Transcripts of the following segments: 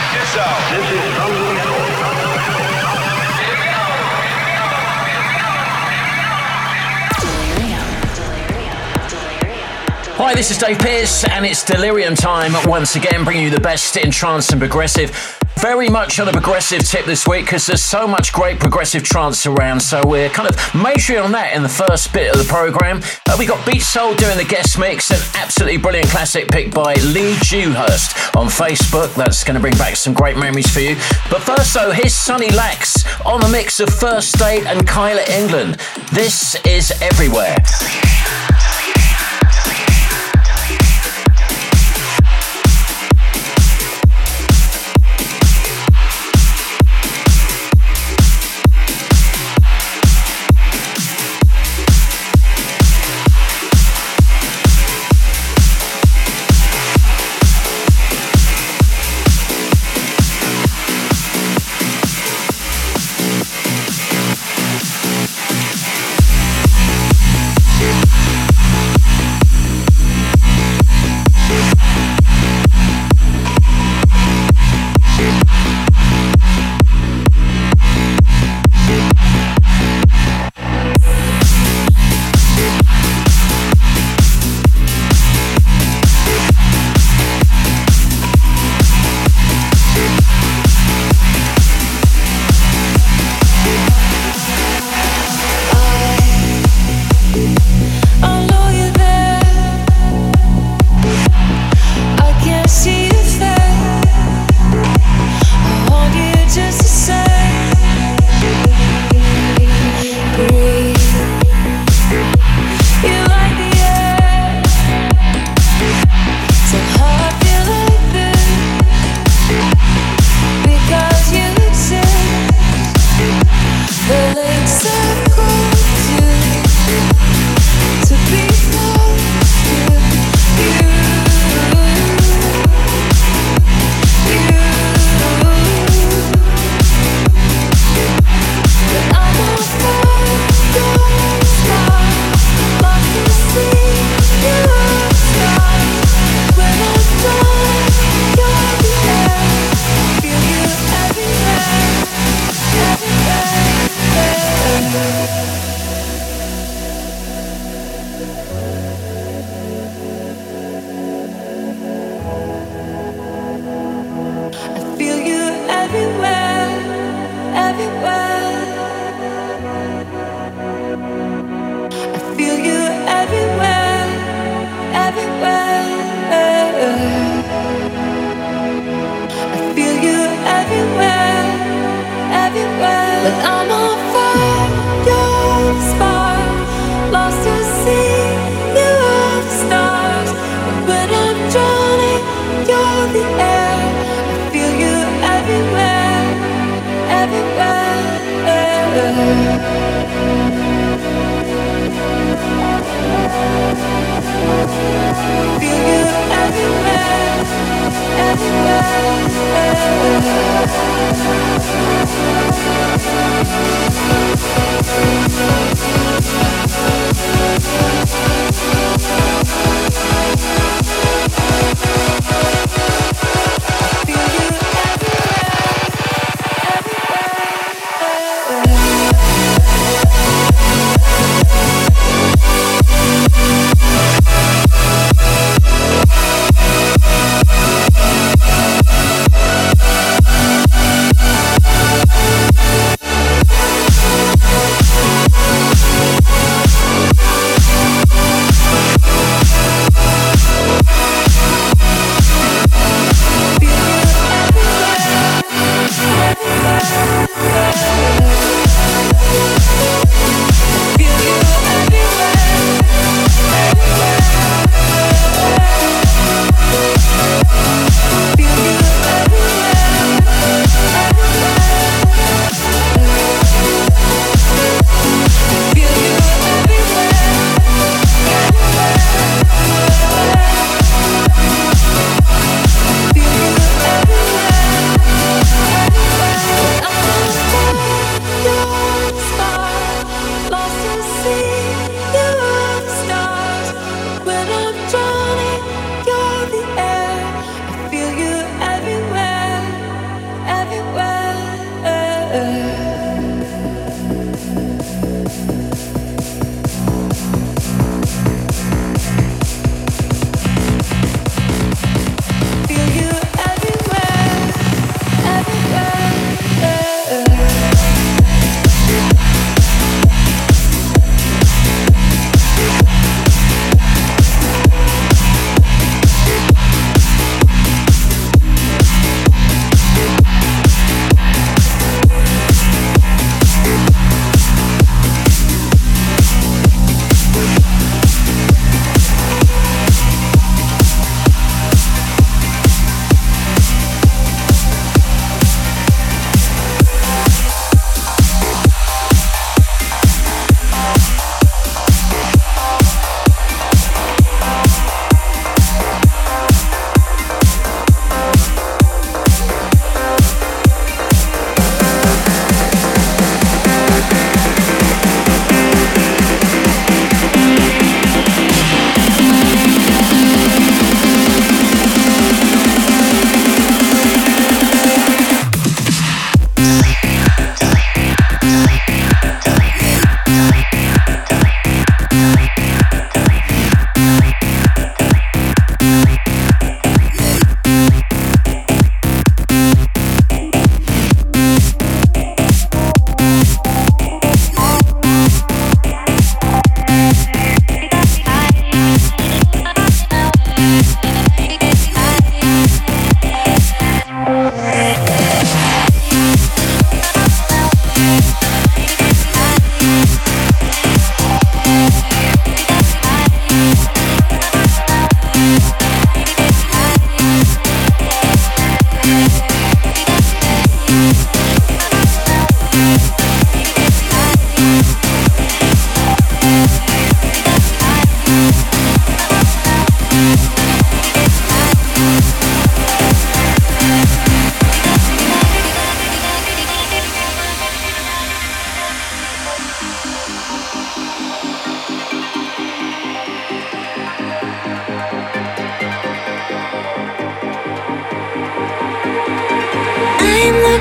Hi, this is Dave Pearce, and it's Delirium time once again, bringing you the best in trance and progressive. Very much on a progressive tip this week because there's so much great progressive trance around, so we're kind of majoring on that in the first bit of the programme. We got Beat Soul doing the guest mix, an absolutely brilliant classic picked by Lee Dewhurst on Facebook. That's going to bring back some great memories for you. But first though, here's Sonny Lax on the mix of First State and Kyla England. This is Everywhere.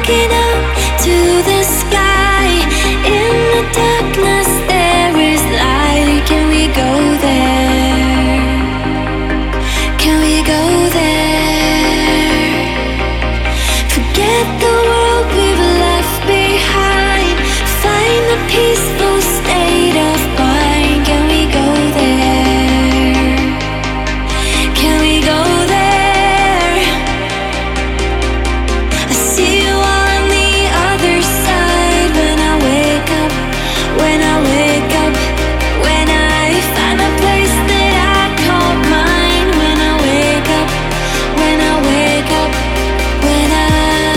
looking up to the sky. In the darkness there is light. Can we go there? Can we go there? Forget the world we've left behind. Find the peaceful state of mind. Can we go there? Can we go there? I see you on the other side. When I wake up, when I wake up, when I find a place that I call mine. When I wake up, when I wake up, when I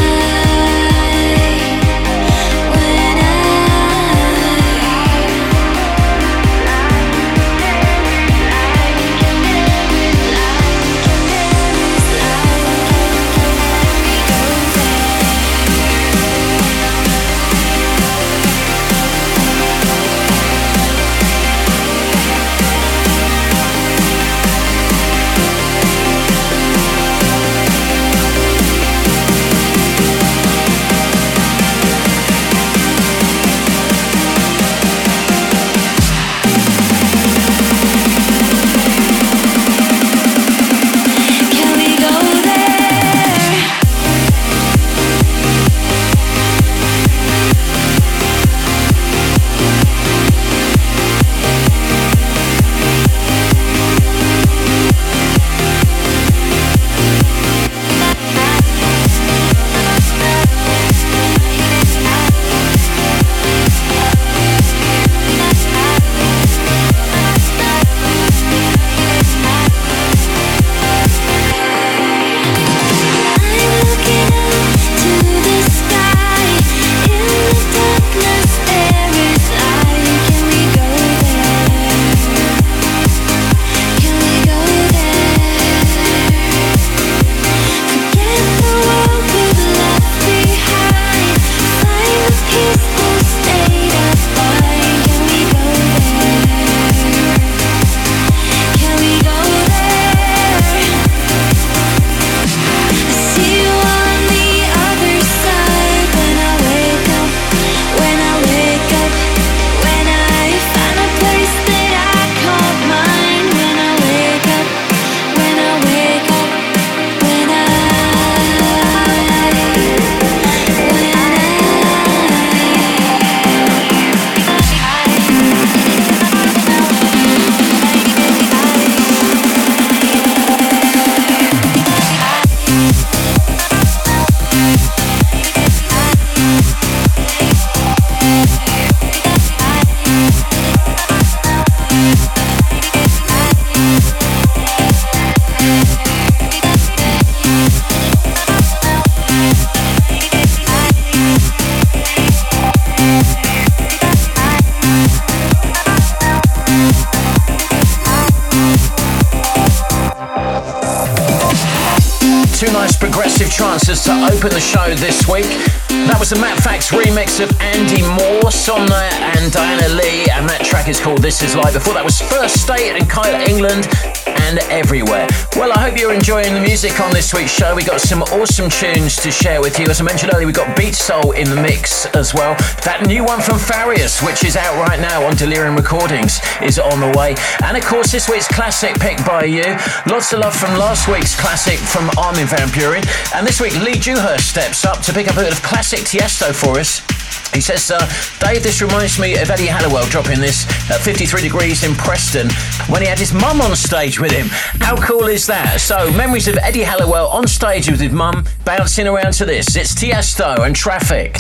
Trances to open the show this week. That was the Matt Fax remix of Andy Moore, Somna and Diana Lee, and that track is called This Is Life. Before that was First State and Kyle England and Everywhere. Well, I hope you're enjoying the music on this week's show. We got some awesome tunes to share with you. As I mentioned earlier, we got Beat Soul in the mix as well. That new one from Farius, which is out right now on Delirium Recordings, is on the way. And of course, this week's classic picked by you. Lots of love from last week's classic from Armin van Buuren. And this week, Lee Dewhurst steps up to pick up a bit of classic Tiesto for us. He says, Dave, this reminds me of Eddie Halliwell dropping this at 53 Degrees in Preston when he had his mum on stage with him. How cool is that? So, memories of Eddie Halliwell on stage with his mum, bouncing around to this. It's Tiesto and Traffic.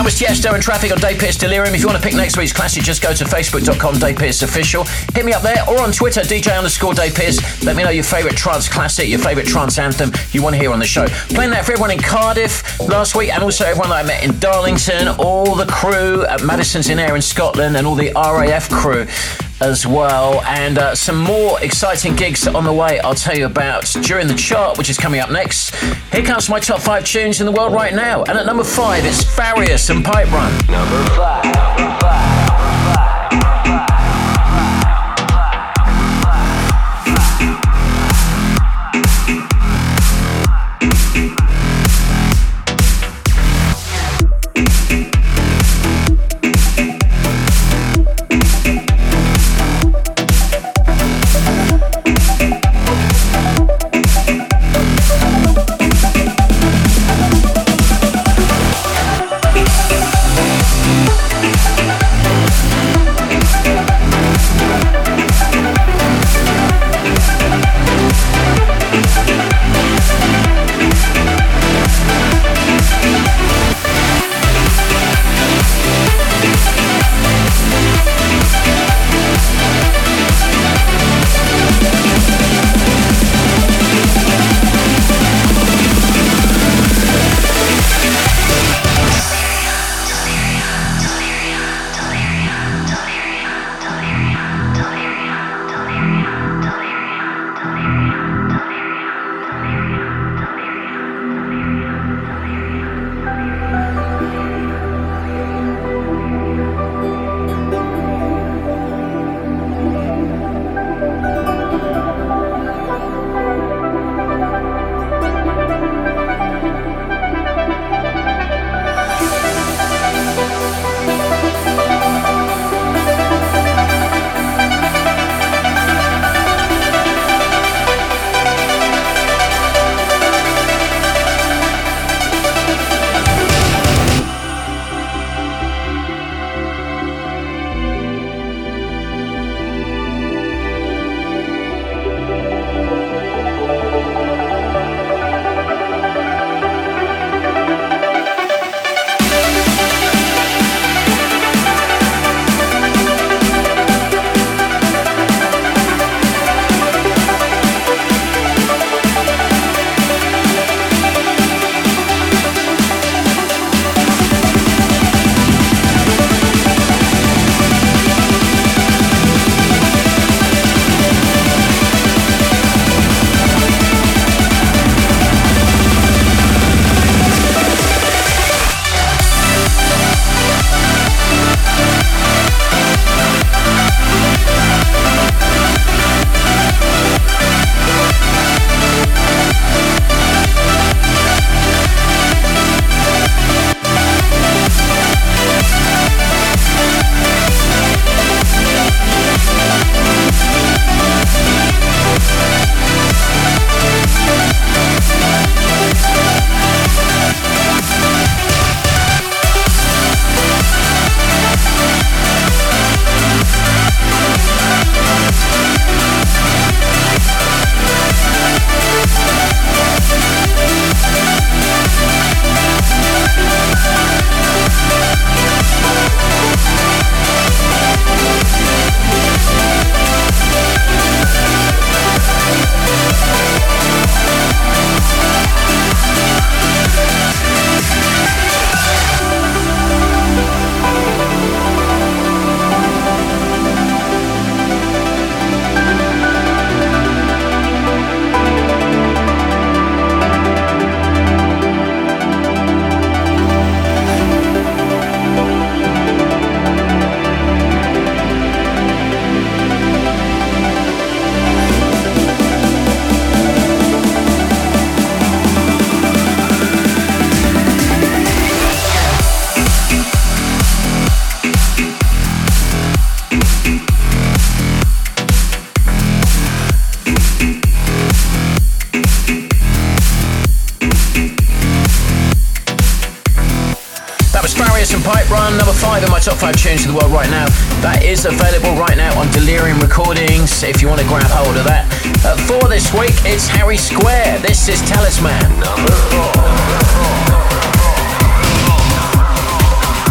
That was Tiesto and Traffic on Dave Pearce Delirium. If you want to pick next week's classic, just go to facebook.com Dave Pearce Official. Hit me up there or on Twitter, DJ_Dave Pearce. Let me know your favourite trance classic, your favourite trance anthem you want to hear on the show. Playing that for everyone in Cardiff last week and also everyone that I met in Darlington, all the crew at Madison's in Air in Scotland and all the RAF crew as well, and some more exciting gigs on the way I'll tell you about during the chart, which is coming up next. Here comes my top 5 tunes in the world right now, and at number 5 it's Farius and Pipe Run. Number 5. Farius and Pipe Run, number 5 in my top 5 tunes of the world right now. That is available right now on Delirium Recordings if you want to grab hold of that. At 4 this week, it's Harry Square. This is Talisman. Number 4.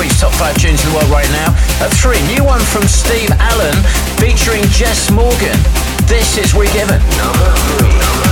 week's top 5 tunes in the world right now. At 3, new one from Steve Allen featuring Jess Morgan. This is Regiven. Number 3.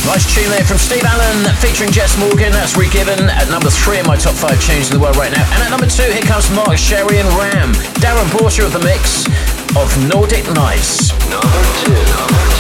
Nice tune there from Steve Allen featuring Jess Morgan. That's Re-Given at number 3 in my top 5 tunes in the world right now. And at number 2, here comes Mark Sherry and Ram. Darren Porter of the mix of Nordic Nights. Number 2.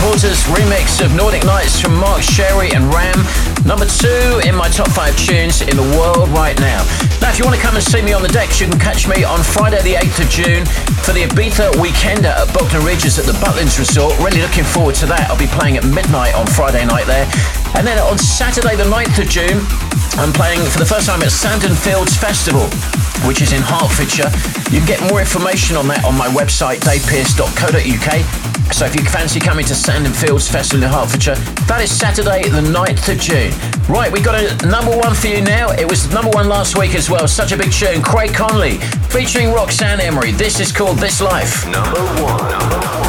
Porter's remix of Nordic Nights from Mark Sherry and Ram. Number 2 in my top 5 tunes in the world right now. Now, if you want to come and see me on the decks, you can catch me on Friday the 8th of June for the Ibiza Weekender at Bognor Regis at the Butlins Resort. Really looking forward to that. I'll be playing at midnight on Friday night there. And then on Saturday the 9th of June, I'm playing for the first time at Sandon Fields Festival, which is in Hertfordshire. You can get more information on that on my website, davepearce.co.uk. So if you fancy coming to Sandon Fields Festival in Hertfordshire, that is Saturday the 9th of June. Right, we got a number 1 for you now. It was number 1 last week as well. Such a big tune. Craig Conley featuring Roxanne Emery. This is called This Life. Number 1.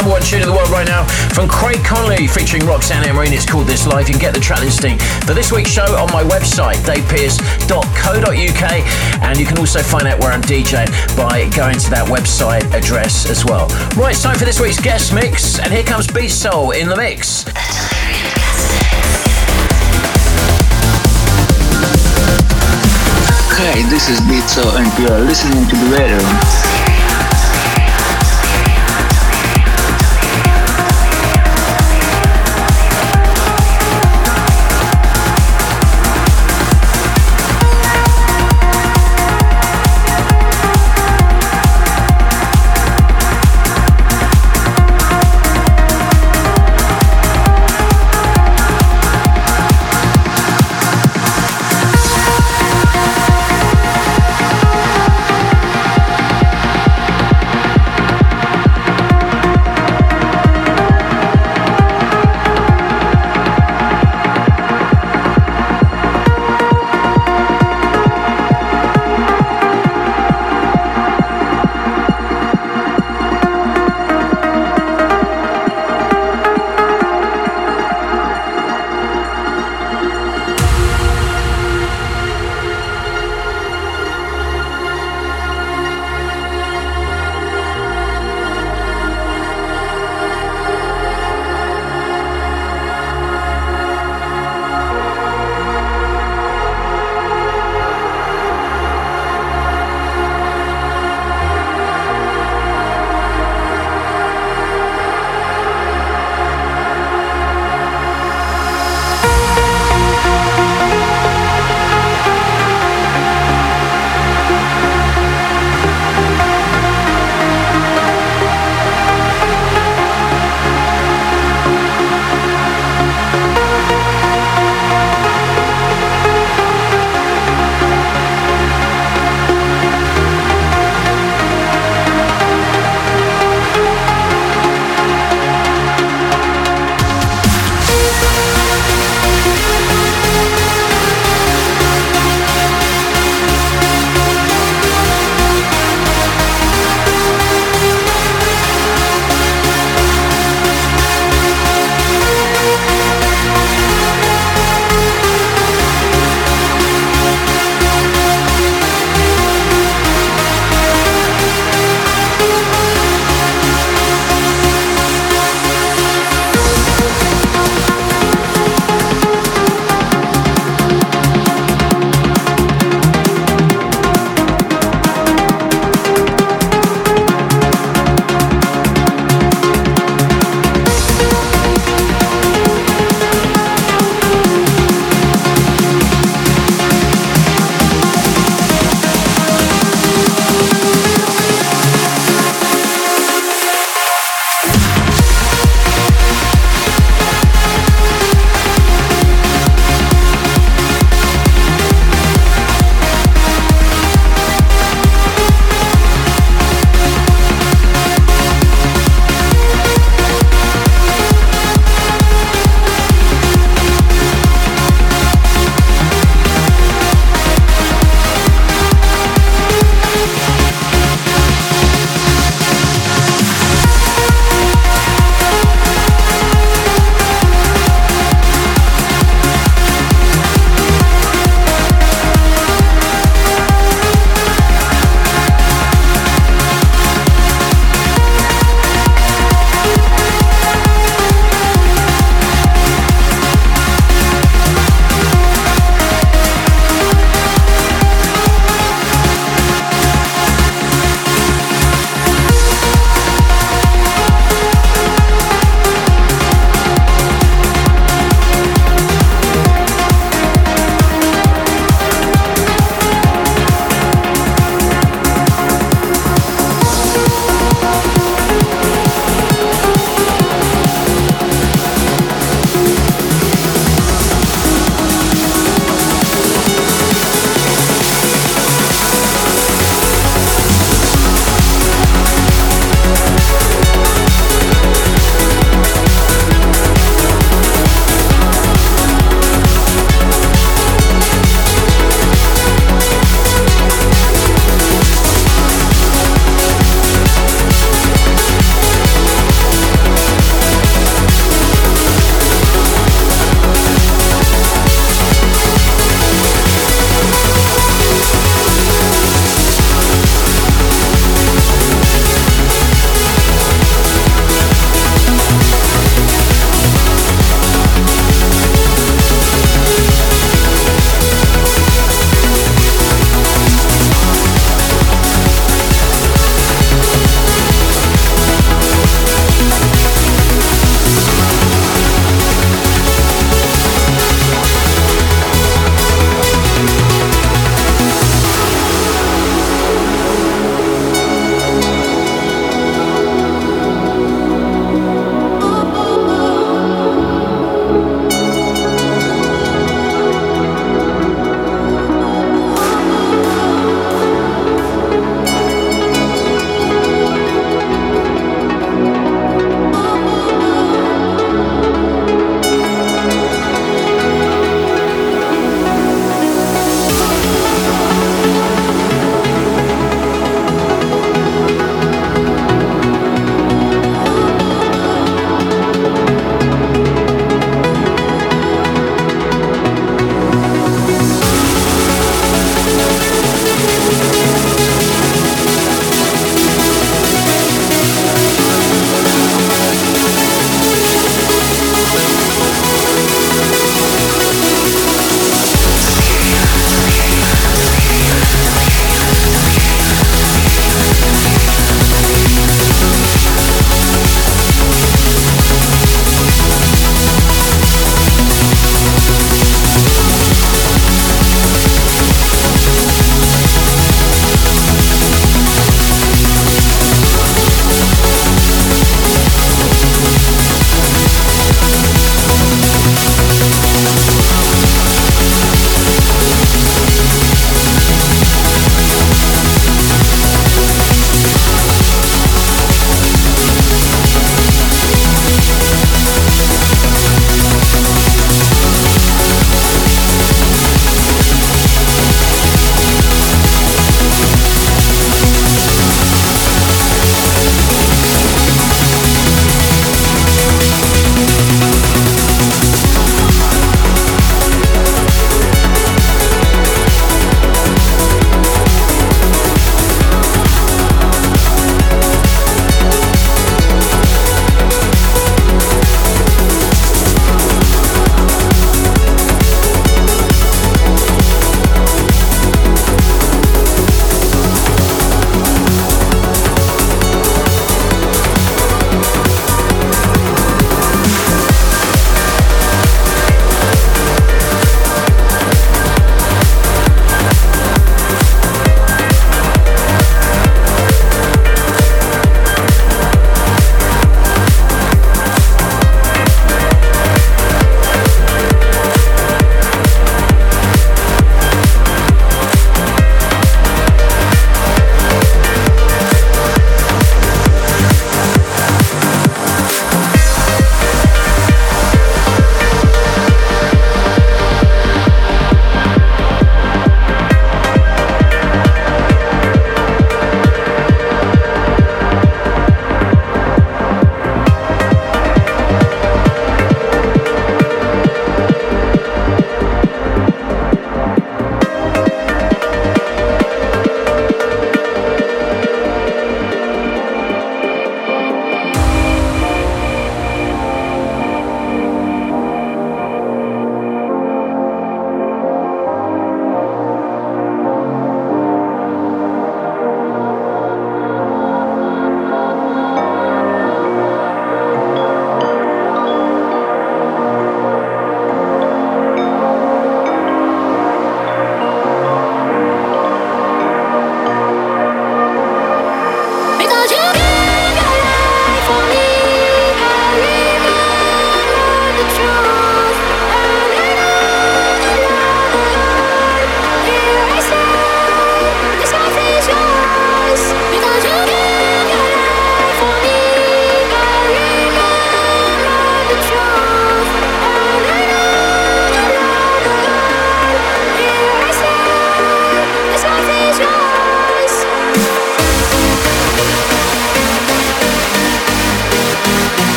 number one tune in the world right now from Craig Conley featuring Roxanne Emery. It's called This Life. You can get the track listing for this week's show on my website, davepearce.co.uk, and you can also find out where I'm DJing by going to that website address as well. Right, it's time for this week's guest mix, and here comes Beat Soul in the mix. Hi, this is Beat Soul, and you are listening to The Radio.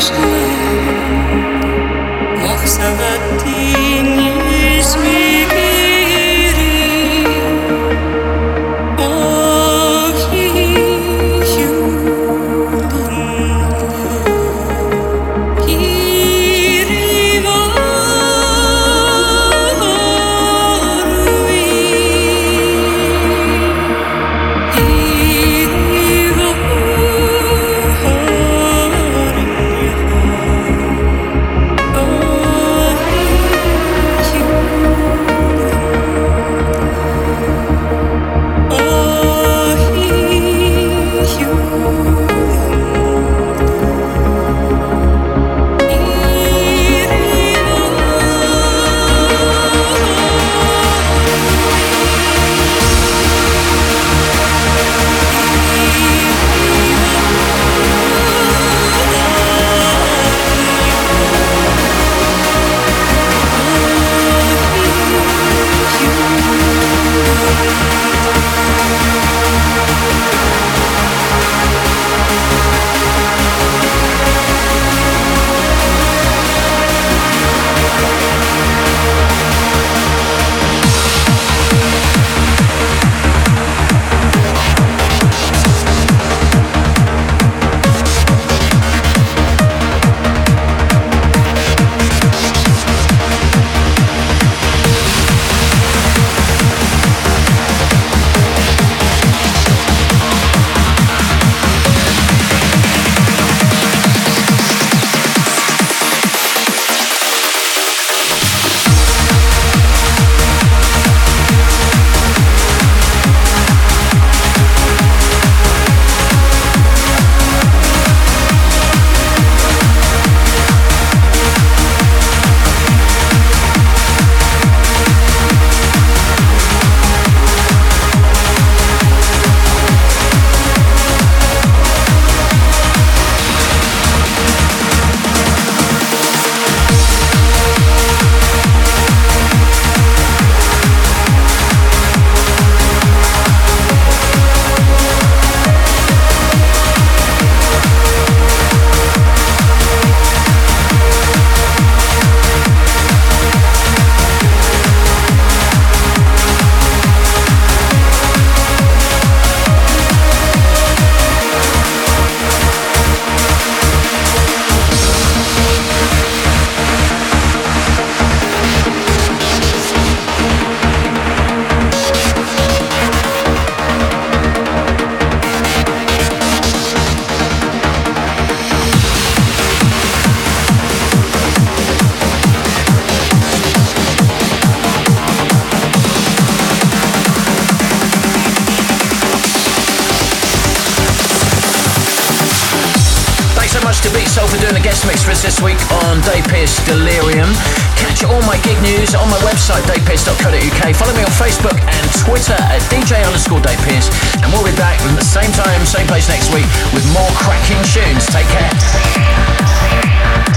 for doing the guest mix for us this week on Dave Pearce Delirium. Catch all my gig news on my website, davepierce.co.uk. Follow me on Facebook and Twitter at DJ_Dave Pearce. And we'll be back at the same time, same place next week with more cracking tunes. Take care.